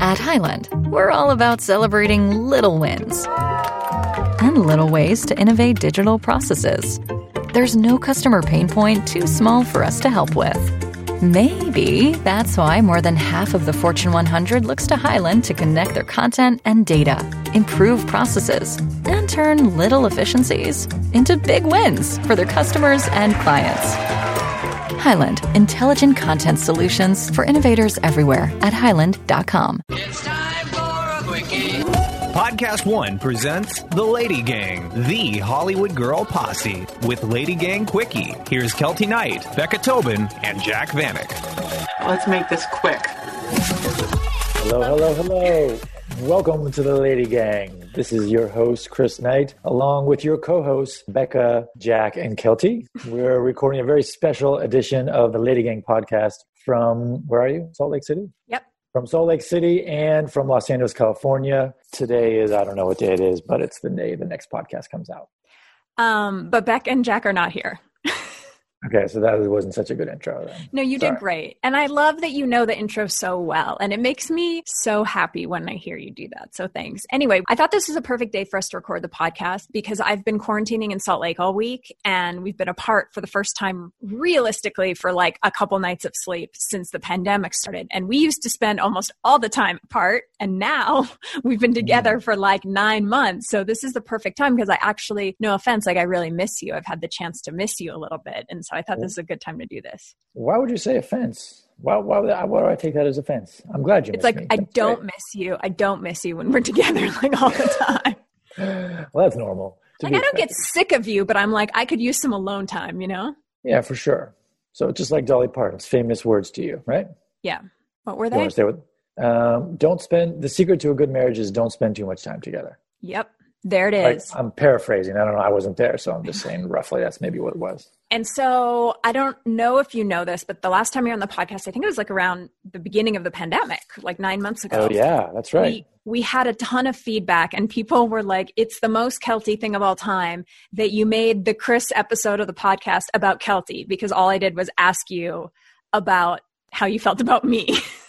At Highland, we're all about celebrating little wins and little ways to innovate digital processes. There's no customer pain point too small for us to help with. Maybe that's why more than half of the Fortune 100 looks to Highland to connect their content and data, improve processes, and turn little efficiencies into big wins for their customers and clients. Highland, intelligent content solutions for innovators everywhere at highland.com. It's time for a quickie. Podcast One presents The Lady Gang, the Hollywood Girl Posse, with Lady Gang Quickie. Here's Kelty Knight, Becca Tobin, and Jack Vanek. Let's make this quick. Hello. Welcome to the Lady Gang. This is your host, Chris Knight, along with your co-hosts, Becca, Jack, and Kelty. We're recording a very special edition of the Lady Gang podcast from, where are you? Salt Lake City? Yep. From Salt Lake City and from Los Angeles, California. Today is, I don't know what day it is, but it's the day the next podcast comes out. But Beck and Jack are not here. Okay, so that wasn't such a good intro then. No, you did great. And I love that you know the intro so well. And it makes me so happy when I hear you do that. So thanks. Anyway, I thought this was a perfect day for us to record the podcast because I've been quarantining in Salt Lake all week and we've been apart for the first time realistically for like a couple nights of sleep since the pandemic started. And we used to spend almost all the time apart. And now we've been together for like 9 months. So this is the perfect time because I actually, no offense, like I really miss you. I've had the chance to miss you a little bit. And so I thought this is a good time to do this. Why would you say offense? Why do I take that as offense? I'm glad you miss me. It's like, I don't miss you. I don't miss you when we're together like all the time. Well, that's normal. Like, I don't get sick of you, but I'm like, I could use some alone time, you know? Yeah, for sure. So just like Dolly Parton's famous words to you, right? Yeah. What were they? The secret to a good marriage is don't spend too much time together. Yep. There it is. Like, I'm paraphrasing. I don't know. I wasn't there. So I'm just saying roughly that's maybe what it was. And so I don't know if you know this, but the last time you were on the podcast, I think it was like around the beginning of the pandemic, like 9 months ago. Oh, yeah, that's right. We had a ton of feedback and people were like, it's the most Kelty thing of all time that you made the Chris episode of the podcast about Kelty because all I did was ask you about how you felt about me.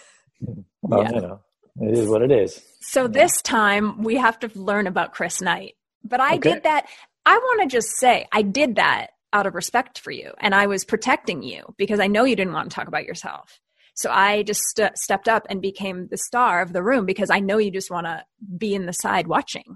Well, you know, it is what it is. So this time we have to learn about Chris Knight. But I did that. I want to just say I did that out of respect for you. And I was protecting you because I know you didn't want to talk about yourself. So I just stepped up and became the star of the room because I know you just want to be in the side watching.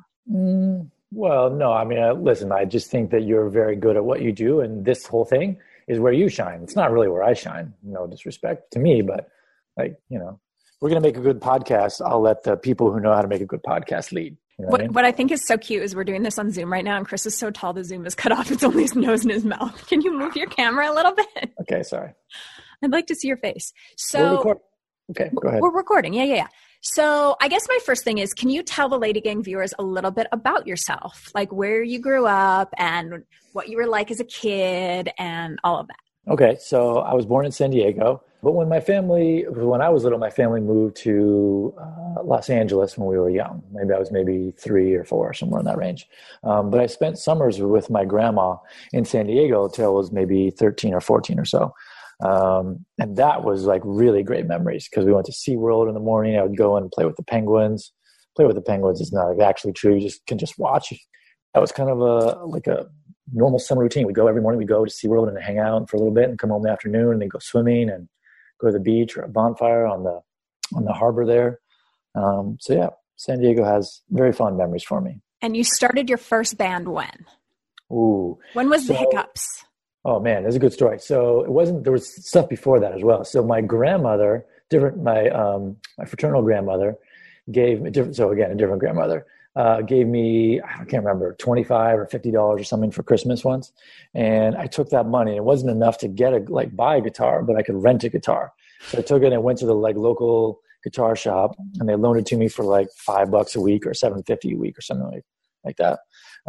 Well, no, I mean, listen, I just think that you're very good at what you do. And this whole thing is where you shine. It's not really where I shine. No disrespect to me, but like, you know, we're going to make a good podcast. I'll let the people who know how to make a good podcast lead. You know what I think is so cute is we're doing this on Zoom right now, and Chris is so tall the Zoom is cut off. It's only his nose and his mouth. Can you move your camera a little bit? Okay, sorry. I'd like to see your face. So okay, go ahead. We're recording. Yeah. So I guess my first thing is, can you tell the Lady Gang viewers a little bit about yourself? Like where you grew up and what you were like as a kid and all of that. Okay, so I was born in San Diego, but when I was little, my family moved to Los Angeles when we were young. Maybe I was 3 or 4, somewhere in that range. But I spent summers with my grandma in San Diego till I was maybe 13 or 14 or so. And that was like really great memories because we went to SeaWorld in the morning. I would go and play with the penguins. Play with the penguins is not actually true. You can just watch. That was kind of a normal summer routine. We'd go every morning. We'd go to SeaWorld and hang out for a little bit and come home in the afternoon and then go swimming and go to the beach or a bonfire on the harbor there. So yeah, San Diego has very fond memories for me. And you started your first band when? Ooh. When was the Hiccups? Oh man, that's a good story. So there was stuff before that as well. So my grandmother, my fraternal grandmother gave me, a different grandmother, gave me, I can't remember, $25 or $50 or something for Christmas once. And I took that money. It wasn't enough to buy a guitar, but I could rent a guitar. So I took it and went to the local guitar shop and they loaned it to me for $5 a week or $7.50 a week or something like that.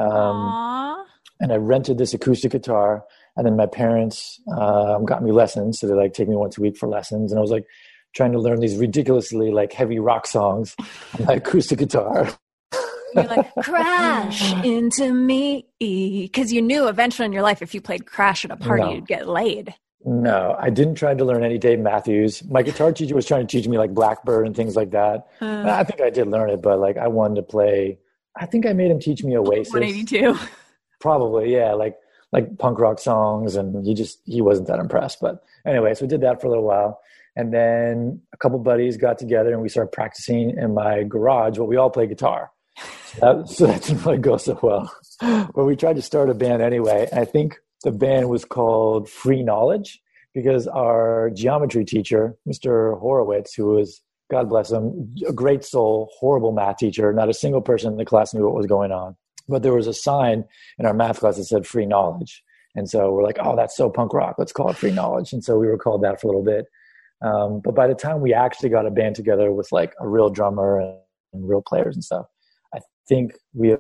And I rented this acoustic guitar, and then my parents got me lessons. So they take me once a week for lessons. And I was trying to learn these ridiculously heavy rock songs on my acoustic guitar. You're like, crash into me. Because you knew eventually in your life, if you played Crash at a party, you'd get laid. No, I didn't try to learn any Dave Matthews. My guitar teacher was trying to teach me like Blackbird and things like that. I think I did learn it, but like I wanted to play. I think I made him teach me Oasis. 182. Probably, yeah, like punk rock songs, and he wasn't that impressed. But anyway, so we did that for a little while, and then a couple buddies got together and we started practicing in my garage. But we all play guitar, so that didn't really go so well. But we tried to start a band anyway. And I think the band was called Free Knowledge because our geometry teacher, Mr. Horowitz, who was, God bless him, a great soul, horrible math teacher. Not a single person in the class knew what was going on. But there was a sign in our math class that said Free Knowledge. And so we're like, oh, that's so punk rock. Let's call it Free Knowledge. And so we were called that for a little bit. But by the time we actually got a band together with like a real drummer and real players and stuff, I think we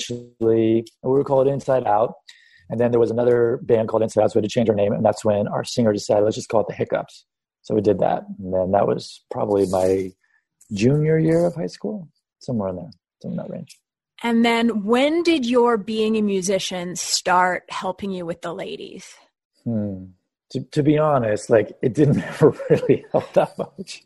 were called Inside Out. And then there was another band called Inside Out, so we had to change our name. And that's when our singer decided, let's just call it the Hiccups. So we did that. And then that was probably my junior year of high school, somewhere in there, somewhere in that range. And then when did your being a musician start helping you with the ladies? To be honest, like it didn't ever really help that much.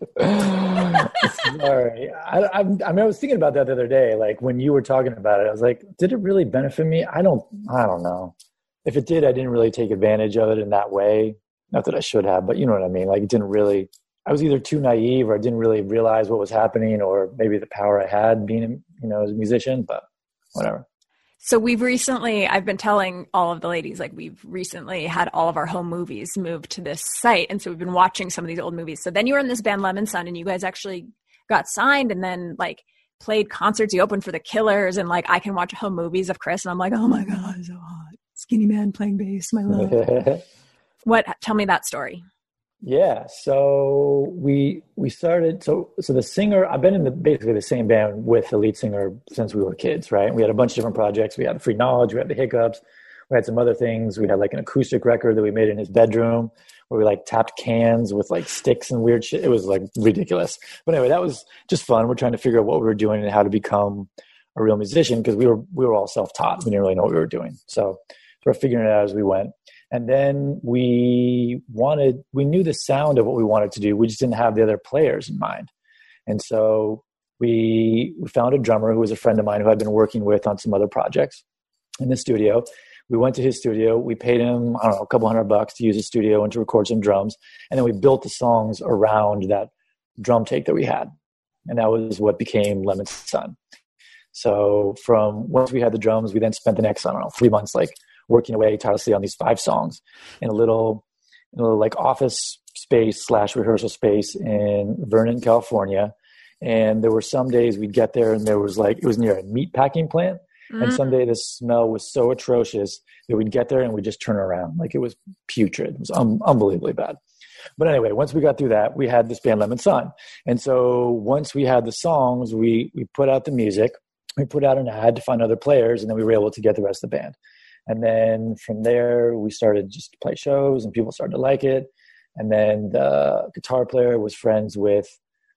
Sorry. I mean, I was thinking about that the other day. Like when you were talking about it, I was like, did it really benefit me? I don't know. If it did, I didn't really take advantage of it in that way. Not that I should have, but you know what I mean? Like it didn't really, I was either too naive or I didn't really realize what was happening, or maybe the power I had being, as a musician, but whatever. So I've been telling all of the ladies, like we've recently had all of our home movies moved to this site. And so we've been watching some of these old movies. So then you were in this band Lemon Sun and you guys actually got signed and then like played concerts. You opened for the Killers and like I can watch home movies of Chris and I'm like, oh my God, so hot. Skinny man playing bass, my love. Tell me that story. Yeah. So we started, so the singer, I've been in basically the same band with the lead singer since we were kids, right? We had a bunch of different projects. We had Free Knowledge, we had the Hiccups, we had some other things. We had like an acoustic record that we made in his bedroom where we like tapped cans with like sticks and weird shit. It was like ridiculous. But anyway, that was just fun. We're trying to figure out what we were doing and how to become a real musician because we were all self-taught. We didn't really know what we were doing. So we're figuring it out as we went. And then we knew the sound of what we wanted to do. We just didn't have the other players in mind. And so we found a drummer who was a friend of mine who I'd been working with on some other projects in the studio. We went to his studio. We paid him, I don't know, a couple $100 to use his studio and to record some drums. And then we built the songs around that drum take that we had. And that was what became Lemon Sun. So once we had the drums, we then spent the next, 3 months, like working away tirelessly on these 5 songs in a little like office space / rehearsal space in Vernon, California. And there were some days we'd get there and there was like, it was near a meat packing plant. And someday the smell was so atrocious that we'd get there and we'd just turn around. Like it was putrid. It was unbelievably bad. But anyway, once we got through that, we had this band Lemon Sun. And so once we had the songs, we put out the music, we put out an ad to find other players, and then we were able to get the rest of the band. And then from there, we started just to play shows and people started to like it. And then the guitar player was friends with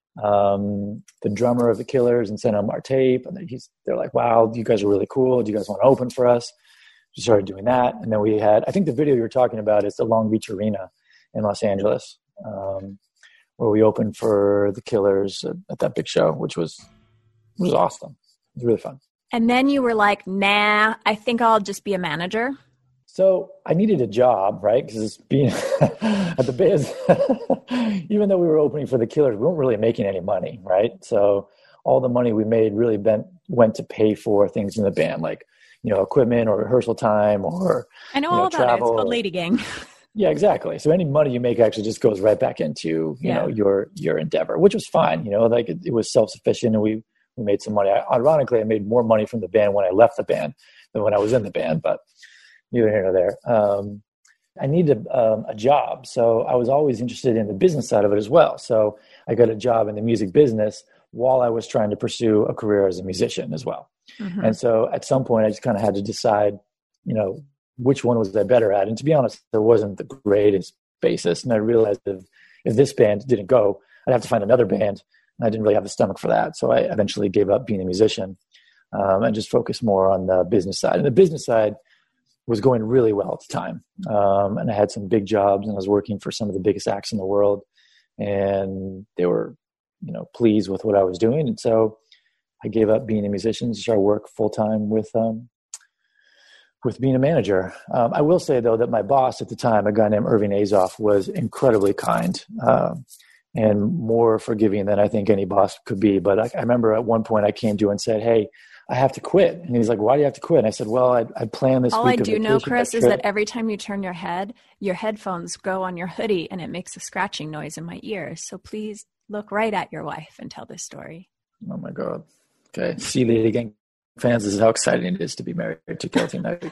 the drummer of the Killers and sent him our tape. And then they're like, wow, you guys are really cool. Do you guys want to open for us? We started doing that. And then we had, I think the video you were talking about is the Long Beach Arena in Los Angeles, where we opened for the Killers at that big show, which was awesome. It was really fun. And then you were like, nah, I think I'll just be a manager. So I needed a job, right? Because being at the biz, even though we were opening for the Killers, we weren't really making any money, right? So all the money we made really went to pay for things in the band, like, equipment or rehearsal time or I know all about travel. It. It's called Lady Gang. Yeah, exactly. So any money you make actually just goes right back into, your endeavor, which was fine. Like it was self-sufficient and we made some money. Ironically, I made more money from the band when I left the band than when I was in the band, but neither here nor there. I needed a job. So I was always interested in the business side of it as well. So I got a job in the music business while I was trying to pursue a career as a musician as well. Mm-hmm. And so at some point I just kind of had to decide, which one was I better at? And to be honest, there wasn't the greatest basis. And I realized if this band didn't go, I'd have to find another band. And I didn't really have the stomach for that. So I eventually gave up being a musician and just focused more on the business side. And the business side was going really well at the time. And I had some big jobs, and I was working for some of the biggest acts in the world, and they were, pleased with what I was doing. And so I gave up being a musician to start work full time with being a manager. I will say though that my boss at the time, a guy named Irving Azoff, was incredibly kind, and more forgiving than I think any boss could be. But I remember at one point I came to him and said, "Hey, I have to quit." And he's like, "Why do you have to quit?" And I said, "Well, I planned this All week I of do know, vacation, Chris, that is trip." that every time you turn your head, your headphones go on your hoodie and it makes a scratching noise in my ears. So please look right at your wife and tell this story. Oh my God. Okay. See, Lady Gang fans, this is how exciting it is to be married to Kelty Knight.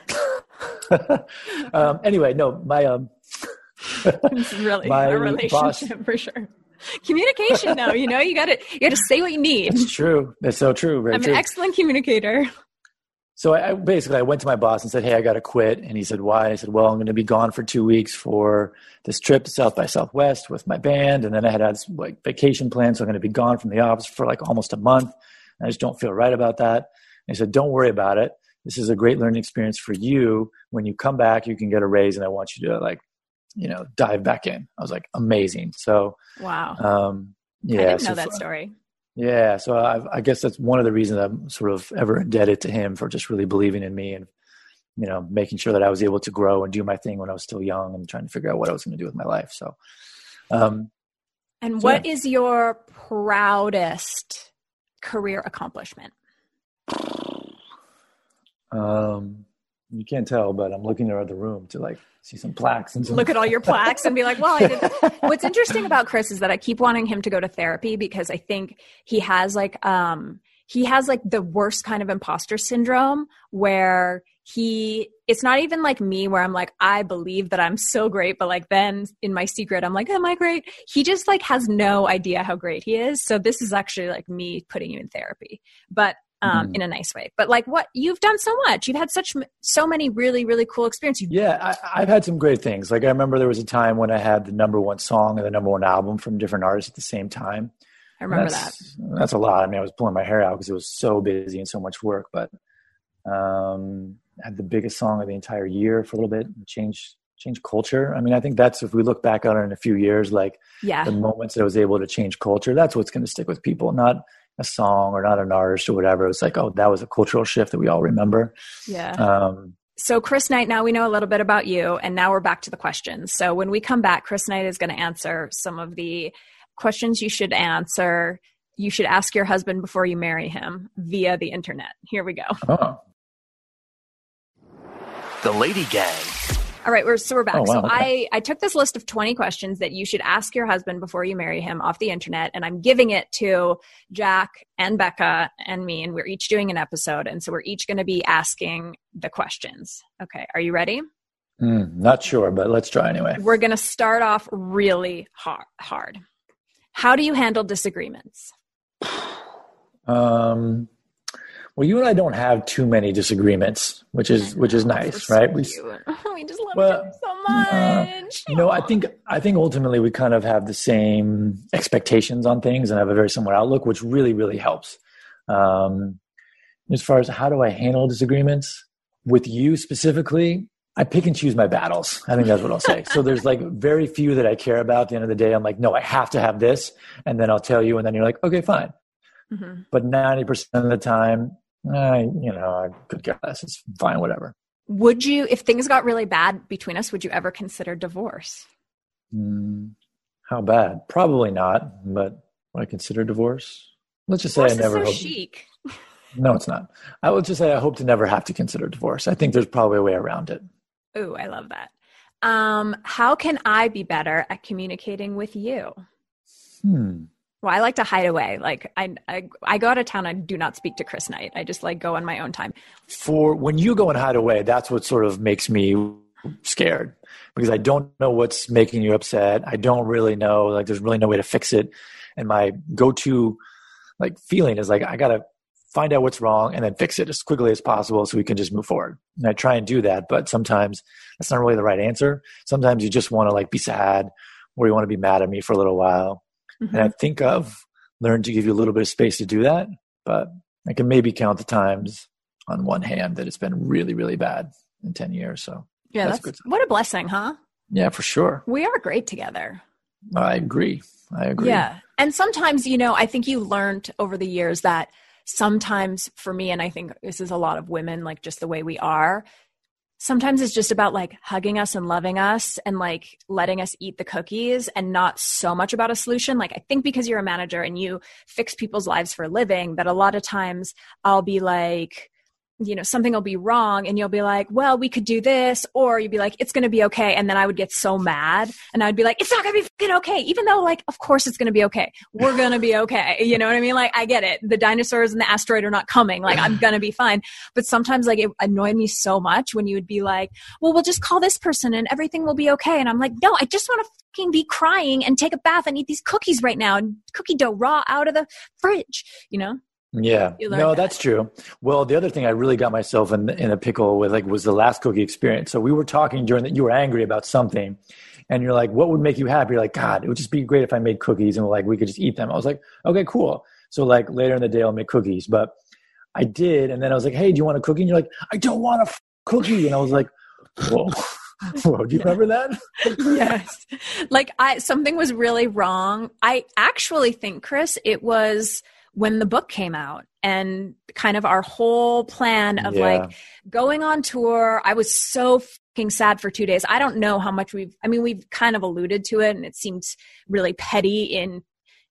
Anyway, no, It's really a relationship boss, for sure. Communication, though, you got to say what you need. It's true. It's so true. Very I'm true. an excellent communicator. So I went to my boss and said, "Hey, I got to quit." And he said, "Why?" And I said, "Well, I'm going to be gone for 2 weeks for this trip to South by Southwest with my band. And then I had this vacation plan. So I'm going to be gone from the office for almost a month. And I just don't feel right about that." And he said, "Don't worry about it. This is a great learning experience for you. When you come back, you can get a raise. And I want you to dive back in." I was like, amazing. So, wow. Yeah. I didn't know that story. Yeah. So I guess that's one of the reasons I'm sort of ever indebted to him for just really believing in me and, making sure that I was able to grow and do my thing when I was still young and trying to figure out what I was going to do with my life. So, what is your proudest career accomplishment? You can't tell, but I'm looking around the room to see some plaques and look at all your plaques and be like, well, I did. What's interesting about Chris is that I keep wanting him to go to therapy because I think he has the worst kind of imposter syndrome where it's not even like me where I'm like, I believe that I'm so great, but then in my secret, I'm like, am I great? He just has no idea how great he is. So this is actually me putting you in therapy, but in a nice way. But what you've done so much, you've had so many really, really cool experiences. Yeah, I've had some great things. I remember there was a time when I had the number one song and the number one album from different artists at the same time. I remember that. That's a lot. I mean, I was pulling my hair out because it was so busy and so much work, but I had the biggest song of the entire year for a little bit and changed culture. I mean, I think that's, if we look back on it in a few years, the moments that I was able to change culture, that's what's going to stick with people, not a song or not an artist or whatever. It's oh, that was a cultural shift that we all remember. Yeah. So Chris Knight, now we know a little bit about you, and now we're back to the questions. So when we come back, Chris Knight is going to answer some of the questions you should answer. You should ask your husband before you marry him via the internet. Here we go. Oh. The Lady Gang. All right, we're back. Oh, wow, so okay. I took this list of 20 questions that you should ask your husband before you marry him off the internet, and I'm giving it to Jack and Becca and me, and we're each doing an episode, and so we're each going to be asking the questions. Okay, are you ready? Not sure, but let's try anyway. We're going to start off really hard. How do you handle disagreements? Well, you and I don't have too many disagreements, which is nice, right? We just love each other so much. I think ultimately we kind of have the same expectations on things and have a very similar outlook, which really, really helps. As far as how do I handle disagreements with you specifically, I pick and choose my battles. I think that's what I'll say. So there's very few that I care about. At the end of the day, I'm no, I have to have this. And then I'll tell you, and then you're like, okay, fine. Mm-hmm. But 90% of the time, I could care less. It's fine, whatever. Would you, if things got really bad between us, would you ever consider divorce? How bad? Probably not, but would I consider divorce? Let's just say I never hope. Chic. No, it's not. I would just say I hope to never have to consider divorce. I think there's probably a way around it. Ooh, I love that. How can I be better at communicating with you? Well, I like to hide away. I go out of town. I do not speak to Chris Knight. I just go on my own time. For when you go and hide away, that's what sort of makes me scared because I don't know what's making you upset. I don't really know. There's really no way to fix it. And my go-to feeling is I got to find out what's wrong and then fix it as quickly as possible so we can just move forward. And I try and do that, but sometimes that's not really the right answer. Sometimes you just want to be sad or you want to be mad at me for a little while. Mm-hmm. And I think I've learned to give you a little bit of space to do that, but I can maybe count the times on one hand that it's been really, really bad. in 10 years. So Yeah, that's good. what a blessing, huh? Yeah, for sure. We are great together. I agree. Yeah. And sometimes, I think you learned over the years that sometimes for me, and I think this is a lot of women, like just the way we are, sometimes it's just about like hugging us and loving us and like letting us eat the cookies and not so much about a solution. Like I think because you're a manager and you fix people's lives for a living, that a lot of times I'll be like, something will be wrong and you'll be like, well, we could do this, or you'd be like, it's going to be okay. And then I would get so mad and I'd be like, it's not going to be fucking okay. Even though like, of course it's going to be okay. We're going to be okay. You know what I mean? Like, I get it. The dinosaurs and the asteroid are not coming. Like, I'm going to be fine. But sometimes like it annoyed me so much when you would be like, well, we'll just call this person and everything will be okay. And I'm like, no, I just want to fucking be crying and take a bath and eat these cookies right now and cookie dough raw out of the fridge, Yeah, no, that's true. Well, the other thing I really got myself in a pickle with was the last cookie experience. So we were talking during that, you were angry about something and you're like, what would make you happy? You're like, God, it would just be great if I made cookies and we could just eat them. I was like, okay, cool. So later in the day I'll make cookies, but I did. And then I was like, hey, do you want a cookie? And you're like, I don't want a cookie. And I was like, whoa. Whoa, do you remember that? Yes. Like something was really wrong. I actually think, Chris, it was when the book came out and kind of our whole plan of going on tour. I was so fucking sad for 2 days. I don't know how much we've kind of alluded to it and it seems really petty in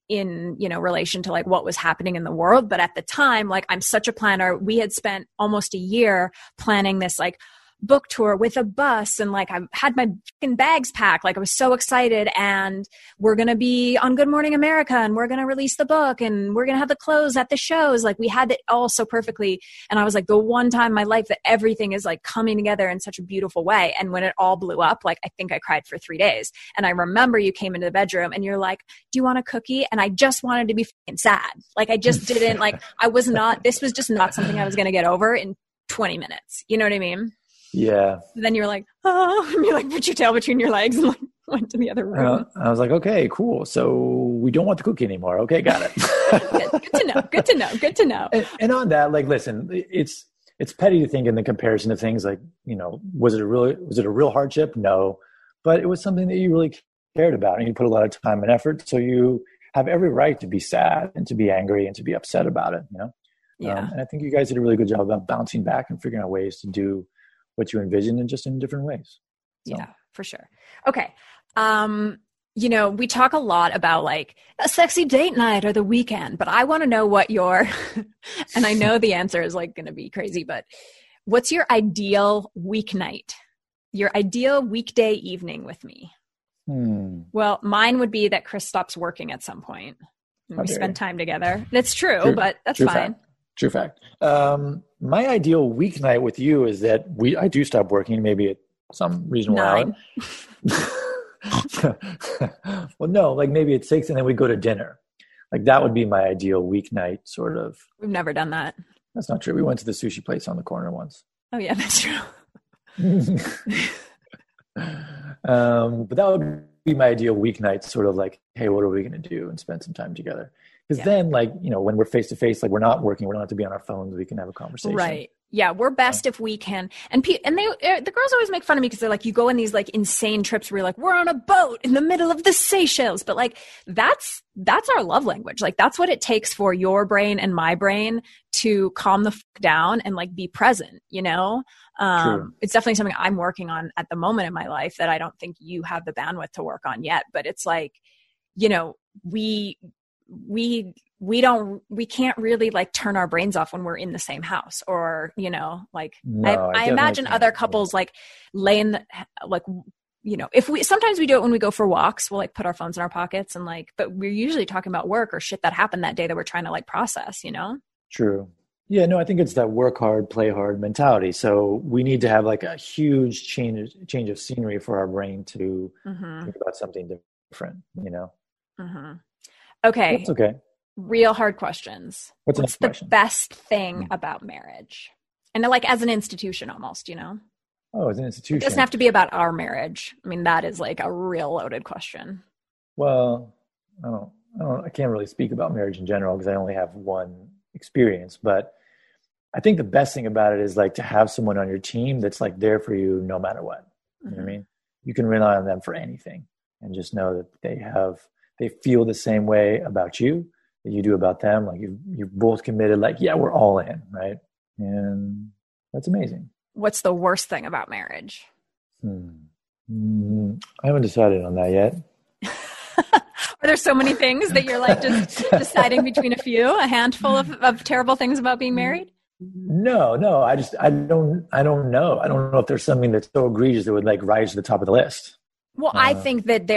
relation to like what was happening in the world. But at the time, like I'm such a planner. We had spent almost a year planning this like book tour with a bus and like I had my fucking bags packed. Like I was so excited and we're going to be on Good Morning America and we're going to release the book and we're going to have the clothes at the shows. Like we had it all so perfectly. And I was like the one time in my life that everything is like coming together in such a beautiful way. And when it all blew up, like I think I cried for 3 days. And I remember you came into the bedroom and you're like, do you want a cookie? And I just wanted to be fucking sad. Like I just didn't this was just not something I was going to get over in 20 minutes. You know what I mean? Yeah. Then you're like, oh, and you like put your tail between your legs and like went to the other room. I was like, okay, cool. So we don't want the cookie anymore. Okay, got it. Good to know. And on that, like, listen, it's petty to think in the comparison of things like, was it a real hardship? No, but it was something that you really cared about and you put a lot of time and effort. So you have every right to be sad and to be angry and to be upset about it, Yeah. And I think you guys did a really good job about bouncing back and figuring out ways to do what you envisioned and just in different ways. So. Yeah, for sure. Okay. We talk a lot about like a sexy date night or the weekend, but I want to know what and I know the answer is like going to be crazy, but what's your ideal weeknight? Your ideal weekday evening with me? Well, mine would be that Chris stops working at some point and we spend time together. That's true, but that's fine. True fact. My ideal weeknight with you is that I do stop working maybe at some reasonable hour. Well, no, like maybe at 6 and then we go to dinner. Like that would be my ideal weeknight sort of. We've never done that. That's not true. We went to the sushi place on the corner once. Oh yeah, that's true. But that would be my ideal weeknight, sort of like, hey, what are we going to do and spend some time together? Because then, like, when we're face to face, like we're not working, we don't have to be on our phones. We can have a conversation. Right. Yeah, we're best if we can. And the girls always make fun of me because they're like, you go on these like insane trips where you're like, we're on a boat in the middle of the Seychelles. But like, that's our love language. Like that's what it takes for your brain and my brain to calm the fuck down and like be present, It's definitely something I'm working on at the moment in my life that I don't think you have the bandwidth to work on yet. But it's like, we can't really like turn our brains off when we're in the same house or, like I imagine other couples like lay in the, like, sometimes we do it when we go for walks, we'll like put our phones in our pockets and like, but we're usually talking about work or shit that happened that day that we're trying to like process, True. Yeah, no, I think it's that work hard, play hard mentality. So we need to have like a huge change of scenery for our brain to think about something different, Okay. That's okay. Real hard questions. What's the best thing about marriage? And like as an institution almost, Oh, as an institution. It doesn't have to be about our marriage. I mean, that is like a real loaded question. Well, I can't really speak about marriage in general because I only have one experience, but I think the best thing about it is like to have someone on your team that's like there for you no matter what. You know what I mean? You can rely on them for anything, and just know that they feel the same way about you that you do about them. Like you've both committed, like, yeah, we're all in, right? And that's amazing. What's the worst thing about marriage? I haven't decided on that yet. Are there so many things that you're like just deciding between a handful of terrible things about being married? No. I don't know. I don't know if there's something that's so egregious that would like rise to the top of the list. Well, I think that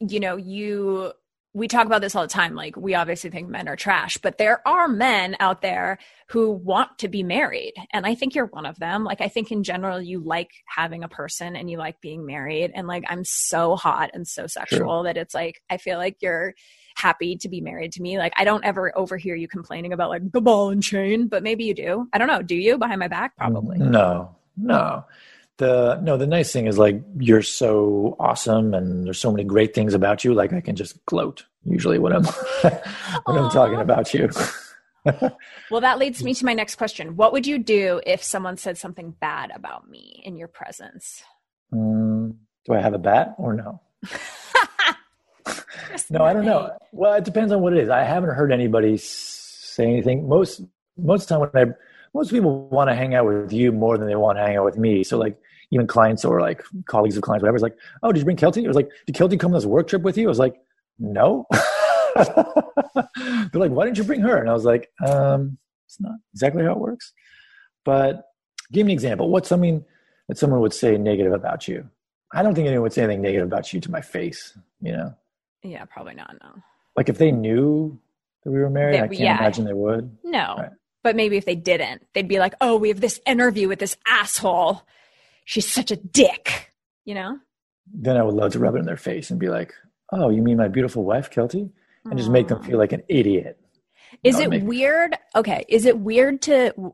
we talk about this all the time. Like, we obviously think men are trash, but there are men out there who want to be married. And I think you're one of them. Like, I think in general, you like having a person and you like being married. And like, I'm so hot and so sexual that it's like, I feel like you're happy to be married to me. Like, I don't ever overhear you complaining about like the ball and chain, but maybe you do. I don't know. Do you behind my back? Probably. No. The nice thing is like, you're so awesome and there's so many great things about you. Like, I can just gloat usually when I'm talking about you. Well, that leads me to my next question. What would you do if someone said something bad about me in your presence? Do I have a bat or no? No, I don't know. Well, it depends on what it is. I haven't heard anybody say anything. Most of the time most people want to hang out with you more than they want to hang out with me. So like, even clients or like colleagues of clients, whatever, it's like, oh, did you bring Kelty? It was like, did Kelty come on this work trip with you? I was like, no. They're like, why didn't you bring her? And I was like, it's not exactly how it works. But give me an example. What's something that someone would say negative about you? I don't think anyone would say anything negative about you to my face, you know? Yeah, probably not, no. Like if they knew that we were married, I can't imagine they would. No. Right. But maybe if they didn't, they'd be like, oh, we have this interview with this asshole. She's such a dick, you know? Then I would love to rub it in their face and be like, oh, you mean my beautiful wife, Kelty? And just make them feel like an idiot. Is it weird? Okay. Is it weird to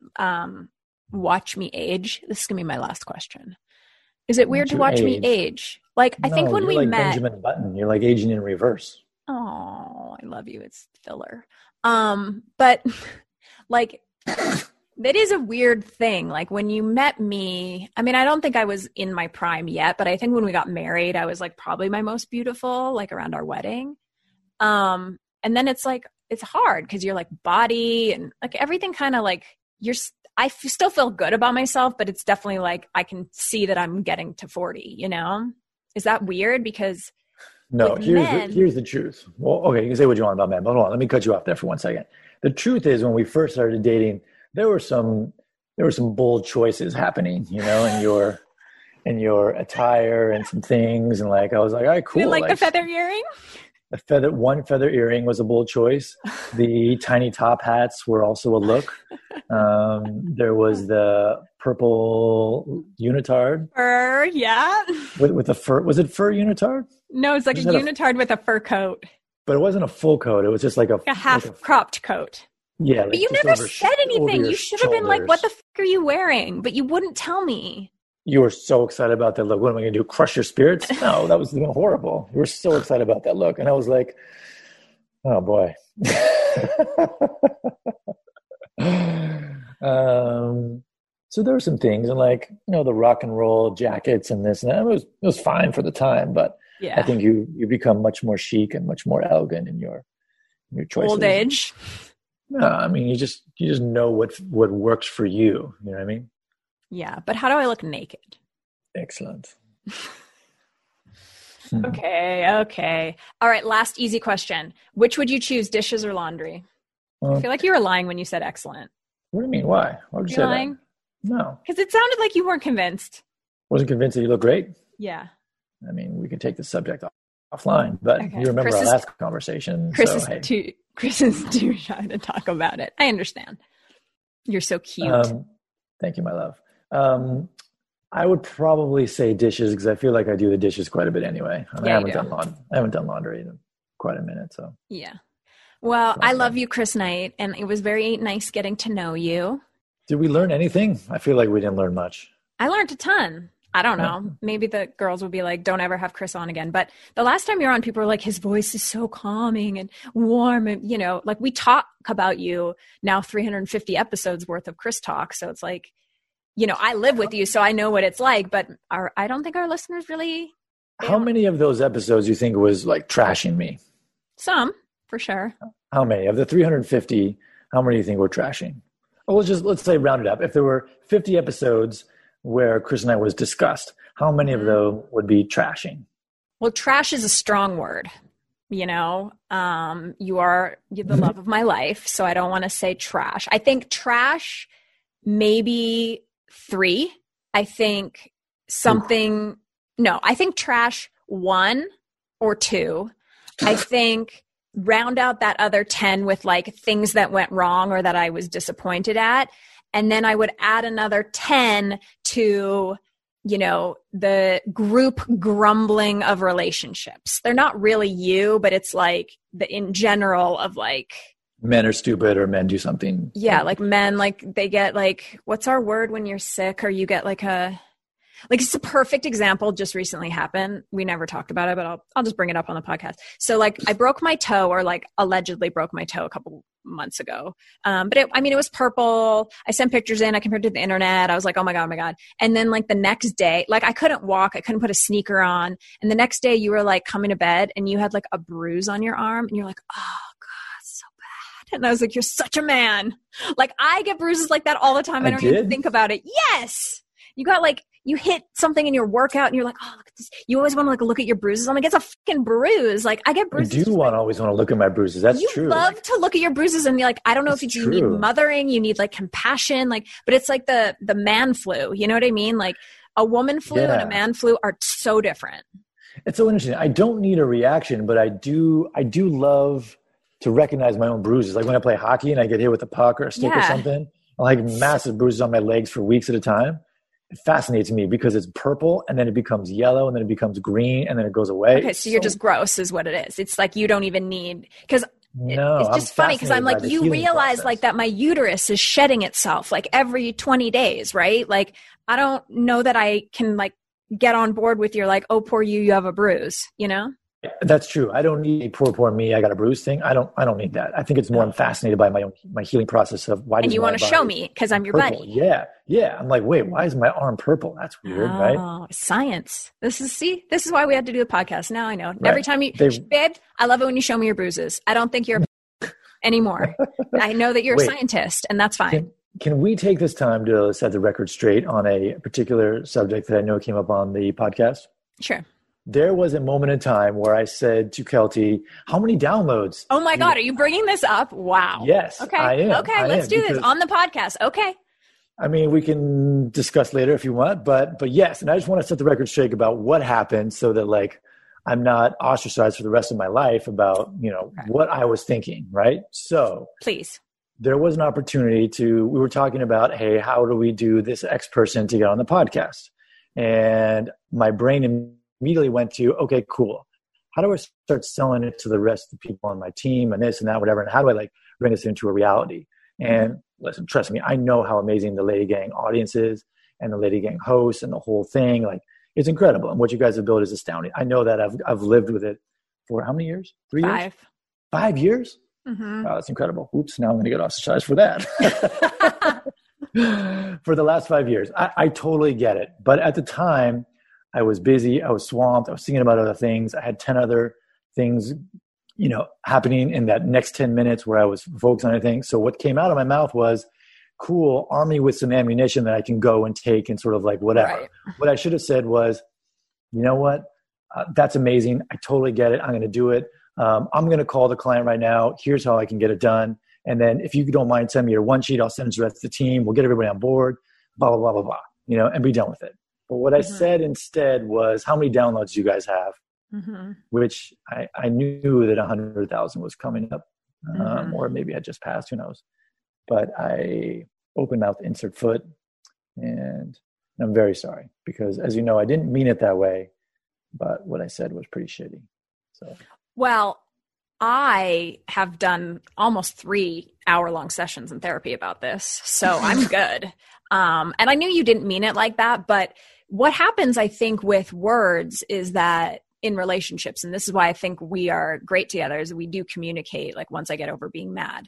watch me age? This is going to be my last question. Is it weird to watch me age? Like, I think when we met. Benjamin Button. You're like aging in reverse. Oh, I love you. It's filler. But like, that is a weird thing. Like when you met me, I mean, I don't think I was in my prime yet, but I think when we got married, I was like probably my most beautiful, like around our wedding. And then it's like, it's hard because you're like body and like everything kind of like I still feel good about myself, but it's definitely like, I can see that I'm getting to 40, you know? Is that weird? Because no, here's the truth. Well, okay, you can say what you want about men, but hold on, let me cut you off there for 1 second. The truth is when we first started dating, there were some bold choices happening, you know, in your attire and some things. And like, I was like, all right, cool. Like the feather earring? One feather earring was a bold choice. The tiny top hats were also a look. There was the purple unitard. Fur, yeah. With the fur. Was it fur unitard? No, it's like a unitard with a fur coat. But it wasn't a full coat. It was just like a half-cropped coat. Yeah. But you never said anything. You should have been like, what the fuck are you wearing? But you wouldn't tell me. You were so excited about that look. What am I going to do? Crush your spirits? No, that was horrible. You were so excited about that look. And I was like, oh boy. So there were some things and like, you know, the rock and roll jackets and this and that. It was fine for the time, but yeah. I think you become much more chic and much more elegant in your choices. Old age. No, I mean, you just know what works for you. You know what I mean? Yeah, but how do I look naked? Excellent. Okay. All right, last easy question. Which would you choose, dishes or laundry? I feel like you were lying when you said excellent. What do you mean? Why? Why would you say lying? That? No. Because it sounded like you weren't convinced. Wasn't convinced that you look great? Yeah. I mean, we could take the subject offline, but you remember our last conversation. Chris is too shy to talk about it. I understand. You're so cute. Thank you, my love. I would probably say dishes because I feel like I do the dishes quite a bit anyway. I haven't done laundry in quite a minute. So yeah. Well, I love you, Chris Knight, and it was very nice getting to know you. Did we learn anything? I feel like we didn't learn much. I learned a ton. I don't know. Maybe the girls would be like, don't ever have Chris on again. But the last time you were on, people were like, his voice is so calming and warm. And, you know, like we talk about you now 350 episodes worth of Chris talk. So it's like, you know, I live with you, so I know what it's like. But I don't think our listeners really. How many of those episodes you think was like trashing me? Some, for sure. How many? Of the 350, how many do you think were trashing? Well, let's say round it up. If there were 50 episodes where Chris and I was discussed, how many of those would be trashing? Well, trash is a strong word. You know, you're the love of my life, so I don't want to say trash. I think trash, maybe 3. I think I think trash 1 or 2. I think round out that other 10 with like things that went wrong or that I was disappointed at. And then I would add another 10 to, you know, the group grumbling of relationships. They're not really you, but it's like the in general of like. Men are stupid or men do something. Yeah. Like men, like they get like, what's our word when you're sick or you get like it's a perfect example just recently happened. We never talked about it, but I'll just bring it up on the podcast. So like I broke my toe or like allegedly broke my toe a couple months ago. But it was purple. I sent pictures in. I compared it to the internet. I was like, oh my God. And then like the next day, like I couldn't walk. I couldn't put a sneaker on. And the next day you were like coming to bed and you had like a bruise on your arm and you're like, oh God, so bad. And I was like, you're such a man. Like I get bruises like that all the time. I don't even think about it. Yes. You got like, you hit something in your workout and you're like, oh, look at this. You always want to like look at your bruises. I'm like, it's a fucking bruise. Like I get bruises. I always want to look at my bruises. That's true. You love to look at your bruises and be like, I don't know if you need mothering, you need like compassion, like, but it's like the man flu. You know what I mean? Like a woman flu and a man flu are so different. It's so interesting. I don't need a reaction, but I do love to recognize my own bruises. Like when I play hockey and I get hit with a puck or a stick or something, I like massive bruises on my legs for weeks at a time. It fascinates me because it's purple and then it becomes yellow and then it becomes green and then it goes away. Okay, so you're just gross is what it is. It's like you don't even need – because it's just funny because I'm like, you realize process. Like that my uterus is shedding itself like every 20 days, right? Like I don't know that I can like get on board with your like, oh, poor you have a bruise, you know? That's true. I don't need a poor me. I got a bruise thing. I don't need that. I think it's more I'm fascinated by my healing process of why. And you want to show me because I'm your purple. buddy. Yeah. I'm like, wait, why is my arm purple? That's weird, right? Oh, science. This is why we had to do the podcast. Now I know. Right. Every time babe, I love it when you show me your bruises. I don't think you're anymore. I know that you're a scientist, and that's fine. Can we take this time to set the record straight on a particular subject that I know came up on the podcast? Sure. There was a moment in time where I said to Kelty, how many downloads? Oh my God, are you bringing this up? Wow. Yes, okay. I am. Okay, let's do this on the podcast. Okay. I mean, we can discuss later if you want, but yes. And I just want to set the record straight about what happened so that like, I'm not ostracized for the rest of my life about, what I was thinking. Right. So please. There was an opportunity we were talking about, hey, how do we do this X person to get on the podcast? And my brain immediately went to, okay, cool. How do I start selling it to the rest of the people on my team and this and that, whatever? And how do I like bring this into a reality? And listen, trust me, I know how amazing the Lady Gang audience is and the Lady Gang hosts and the whole thing. Like it's incredible. And what you guys have built is astounding. I know that I've lived with it for how many years? 3 years? 5 years? Mm-hmm. Wow, that's incredible. Oops, now I'm going to get ostracized for that. For the last 5 years. I totally get it. But at the time, I was busy. I was swamped. I was thinking about other things. I had 10 other things, happening in that next 10 minutes where I was focused on anything. So what came out of my mouth was, cool, arm me with some ammunition that I can go and take and sort of like whatever. Right. What I should have said was, you know what? That's amazing. I totally get it. I'm going to do it. I'm going to call the client right now. Here's how I can get it done. And then if you don't mind, send me your one sheet. I'll send it to the rest of the team. We'll get everybody on board, blah, blah, blah, blah, blah, and be done with it. But what I said instead was, how many downloads do you guys have? Mm-hmm. Which I knew that 100,000 was coming up, or maybe I just passed, who knows. But I open mouth, insert foot, and I'm very sorry because, as you know, I didn't mean it that way, but what I said was pretty shitty. So, well, I have done almost 3 hour-long sessions in therapy about this, so I'm good. And I knew you didn't mean it like that, but what happens, I think, with words is that in relationships, and this is why I think we are great together, is we do communicate, like once I get over being mad,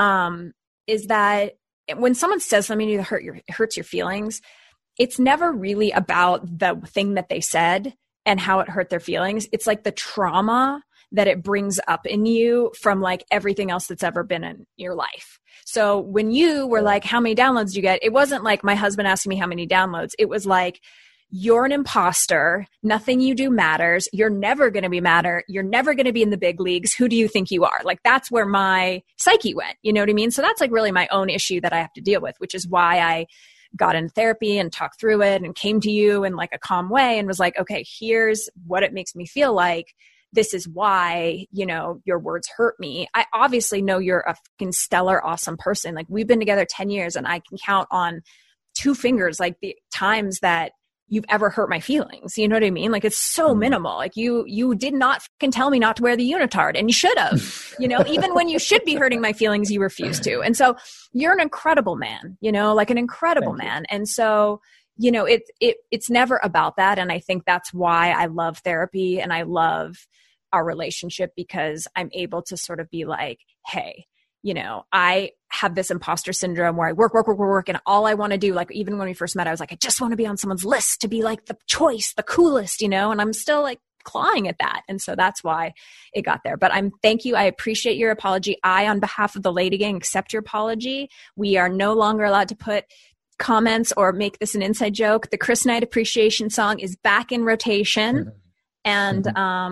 is that when someone says something that hurts your feelings, it's never really about the thing that they said and how it hurt their feelings. It's like the trauma that it brings up in you from like everything else that's ever been in your life. So when you were like, how many downloads do you get? It wasn't like my husband asking me how many downloads. It was like, you're an imposter. Nothing you do matters. You're never going to be matter. You're never going to be in the big leagues. Who do you think you are? Like, that's where my psyche went. You know what I mean? So that's like really my own issue that I have to deal with, which is why I got in therapy and talked through it and came to you in like a calm way and was like, okay, here's what it makes me feel like. This is why, you know, your words hurt me. I obviously know you're a fucking stellar, awesome person. Like, we've been together 10 years and I can count on 2 fingers, like the times that you've ever hurt my feelings. You know what I mean? Like, it's so minimal. Like, you did not fucking tell me not to wear the unitard, and you should have, you know, even when you should be hurting my feelings, you refuse to. And so you're an incredible man, you know, like an incredible man. And so, you know, it's never about that. And I think that's why I love therapy and I love our relationship, because I'm able to sort of be like, hey, you know, I have this imposter syndrome where I work. And all I want to do, like, even when we first met, I was like, I just want to be on someone's list to be like the choice, the coolest, you know, and I'm still like clawing at that. And so that's why it got there. But thank you. I appreciate your apology. On behalf of the Lady Gang, accept your apology. We are no longer allowed to put comments or make this an inside joke. The Chris Knight appreciation song is back in rotation. And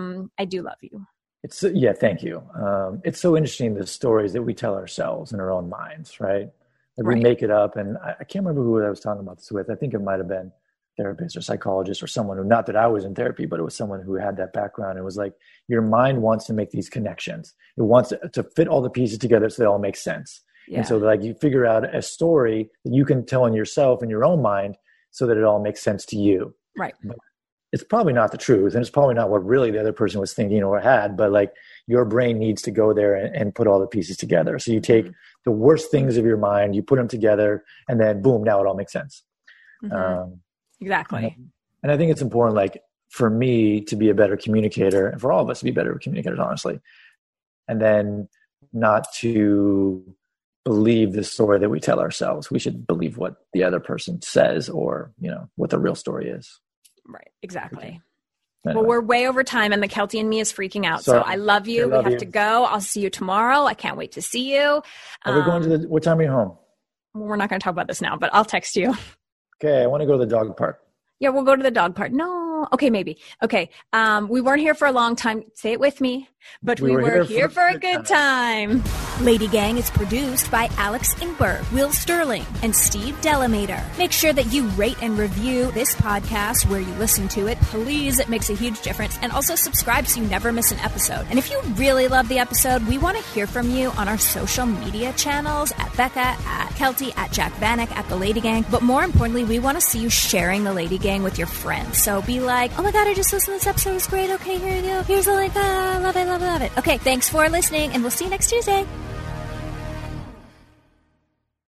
I do love you. Thank you. It's so interesting, the stories that we tell ourselves in our own minds, right? Like, we make it up. And I can't remember who I was talking about this with. I think it might have been a therapist or psychologist or someone who, not that I was in therapy, but it was someone who had that background. It was like, your mind wants to make these connections. It wants to fit all the pieces together so they all make sense. Yeah. And so like, you figure out a story that you can tell on yourself in your own mind so that it all makes sense to you. Right. But it's probably not the truth, and it's probably not what really the other person was thinking or had, but like, your brain needs to go there and put all the pieces together. So you take the worst things of your mind, you put them together, and then boom, now it all makes sense. Exactly. And I think it's important, like, for me to be a better communicator, and for all of us to be better communicators, honestly, and then not to believe the story that we tell ourselves. We should believe what the other person says, or, you know, what the real story is. Right. Exactly. Anyway. Well, we're way over time and the Kelty and me is freaking out. So I love you. We have to go. I'll see you tomorrow. I can't wait to see you. Are we going to what time are you home? We're not going to talk about this now, but I'll text you. Okay. I want to go to the dog park. Yeah, we'll go to the dog park. No. Okay, maybe. Okay. We weren't here for a long time. Say it with me. But we were here for a good time. Lady Gang is produced by Alex Ingberg, Will Sterling, and Steve Delamater. Make sure that you rate and review this podcast where you listen to it. Please, it makes a huge difference. And also subscribe so you never miss an episode. And if you really love the episode, we want to hear from you on our social media channels at Becca, at Kelty, at Jack Vanek, at The Lady Gang. But more importantly, we want to see you sharing The Lady Gang with your friends. So be like, oh my God, I just listened to this episode. It's great. Okay, here you go. Here's the link. Love it, love it, love it. Okay, thanks for listening, and we'll see you next Tuesday.